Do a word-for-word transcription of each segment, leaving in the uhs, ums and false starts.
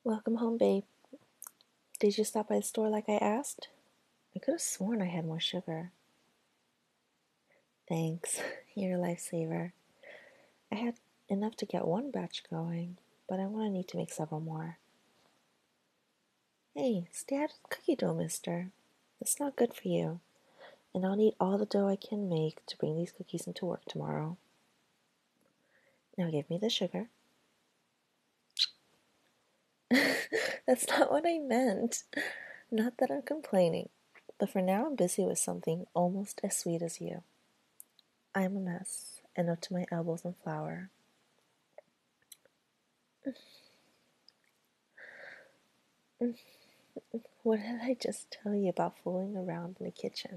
Welcome home, babe. Did you stop by the store like I asked? I could have sworn I had more sugar. Thanks. You're a lifesaver. I had enough to get one batch going, but I want to need to make several more. Hey, stay out of the cookie dough, mister. That's not good for you. And I'll need all the dough I can make to bring these cookies into work tomorrow. Now give me the sugar. That's not what I meant. Not that I'm complaining, but for now I'm busy with something almost as sweet as you. I'm a mess and up to my elbows in flour. What did I just tell you about fooling around in the kitchen?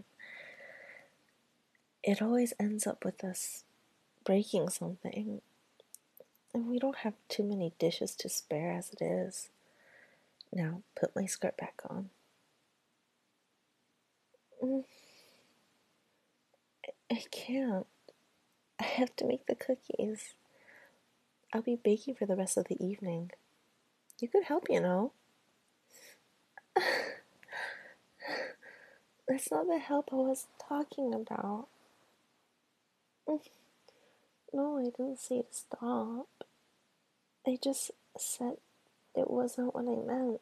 It always ends up with us breaking something, and we don't have too many dishes to spare as it is. Now, put my skirt back on. I can't. I have to make the cookies. I'll be baking for the rest of the evening. You could help, you know. That's not the help I was talking about. No, I didn't say to stop. I just said it wasn't what I meant.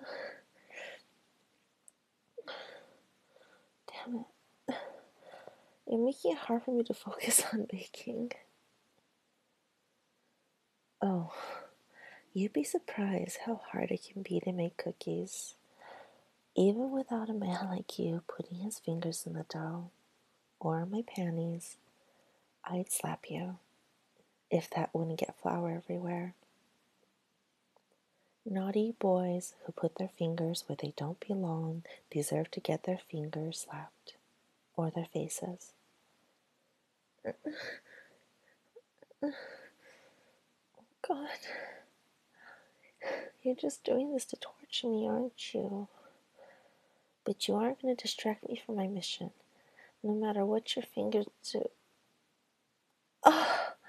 Damn it. You're making it hard for me to focus on baking. Oh, you'd be surprised how hard it can be to make cookies. Even without a man like you putting his fingers in the dough, or my panties, I'd slap you, if that wouldn't get flour everywhere. Naughty boys who put their fingers where they don't belong deserve to get their fingers slapped, or their faces. God, you're just doing this to torture me, aren't you? But you aren't going to distract me from my mission, no matter what your fingers do. Oh,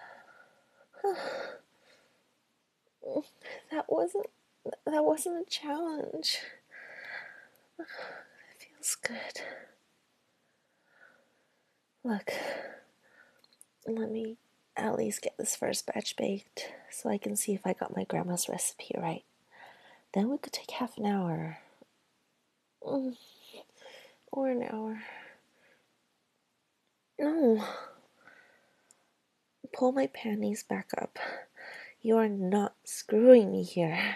that wasn't that wasn't a challenge. It feels good. Look, let me at least get this first batch baked so I can see if I got my grandma's recipe right. Then we could take half an hour. Mm, or an hour. No. Pull my panties back up. You are not screwing me here.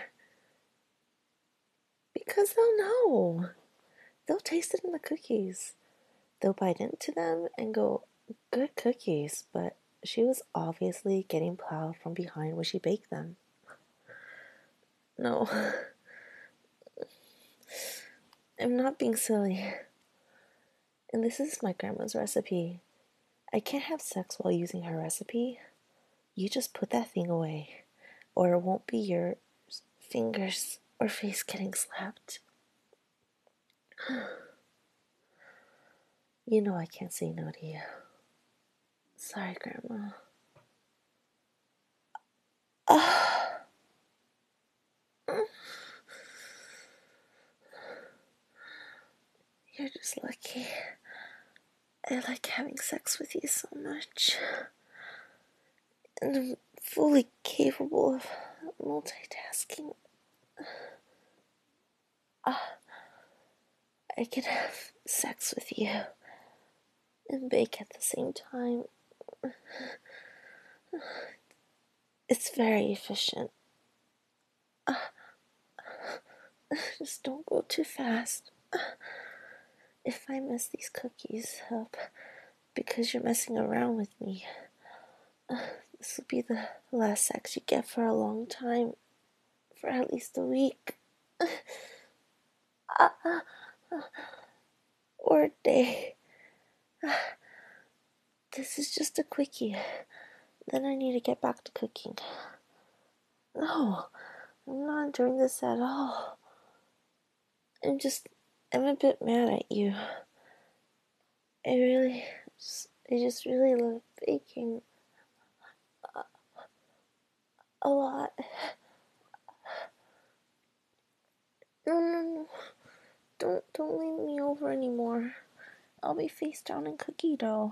Because they'll know. They'll taste it in the cookies. They'll bite into them and go, good cookies, but she was obviously getting plowed from behind when she baked them. No. I'm not being silly. And this is my grandma's recipe. I can't have sex while using her recipe. You just put that thing away, or it won't be your fingers or face getting slapped. You know I can't say no to you. Sorry, Grandma. Ah. You're just lucky. I like having sex with you so much. And I'm fully capable of multitasking. Ah, I can have sex with you and bake at the same time. It's very efficient. Ah, just don't go too fast. If I mess these cookies up because you're messing around with me, this will be the last sex you get for a long time. For at least a week. Or a day. This is just a quickie. Then I need to get back to cooking. No, I'm not enjoying this at all. I'm just, I'm a bit mad at you. I really, just, I just really love baking. A, a lot. I'll be face down in cookie dough.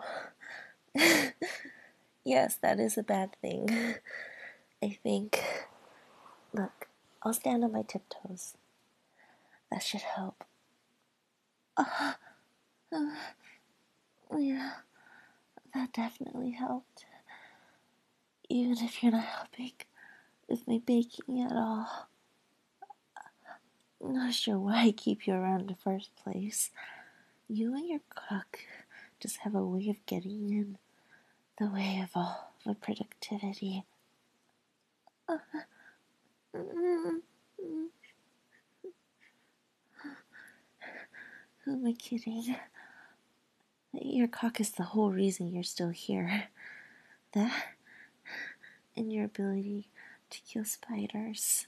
Yes, that is a bad thing. I think. Look, I'll stand on my tiptoes. That should help. Uh, uh, yeah, that definitely helped. Even if you're not helping with my baking at all. I'm not sure why I keep you around in the first place. You and your cook just have a way of getting in the way of all my productivity. Uh, mm, mm. Who am I kidding? Your cock is the whole reason you're still here. That and your ability to kill spiders.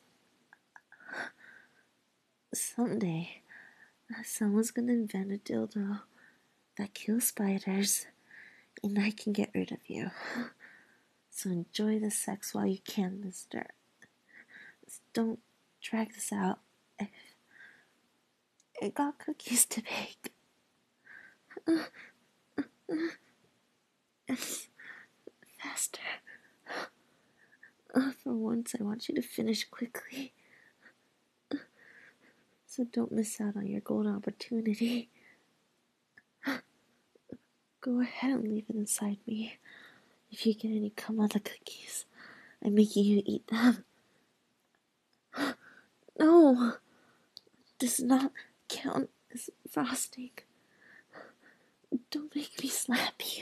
Someday, someone's gonna invent a dildo that kills spiders, and I can get rid of you. So enjoy the sex while you can, mister. Don't drag this out. I, I got cookies to bake. Faster. Uh, for once, I want you to finish quickly. So don't miss out on your golden opportunity. Go ahead and leave it inside me. If you get any cum on the cookies, I'm making you eat them. No! Does not count as frosting. Don't make me slap you.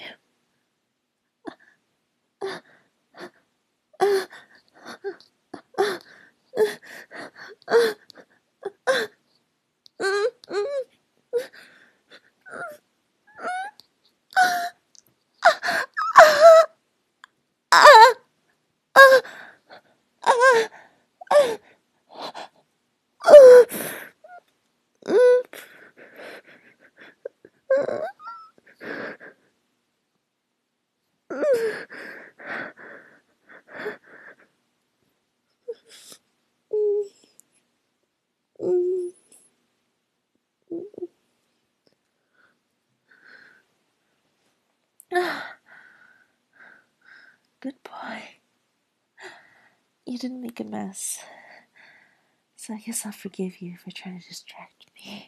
Good boy. You didn't make a mess. So I guess I'll forgive you for trying to distract me.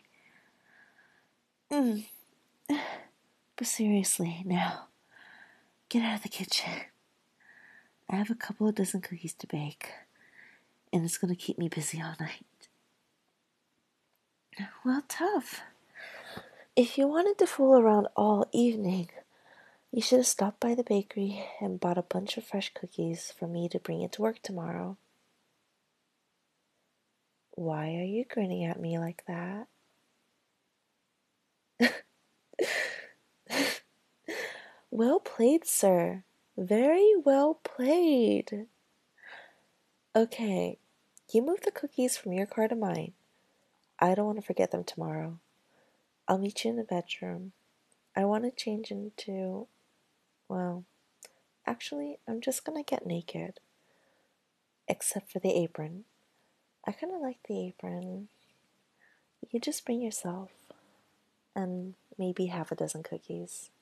Mm. But seriously, now, get out of the kitchen. I have a couple of dozen cookies to bake, and it's gonna keep me busy all night. Well, tough. If you wanted to fool around all evening, you should have stopped by the bakery and bought a bunch of fresh cookies for me to bring into work tomorrow. Why are you grinning at me like that? Well played, sir. Very well played. Okay, you move the cookies from your car to mine. I don't want to forget them tomorrow. I'll meet you in the bedroom. I want to change into, well, actually, I'm just gonna get naked. Except for the apron. I kind of like the apron. You just bring yourself. And maybe half a dozen cookies.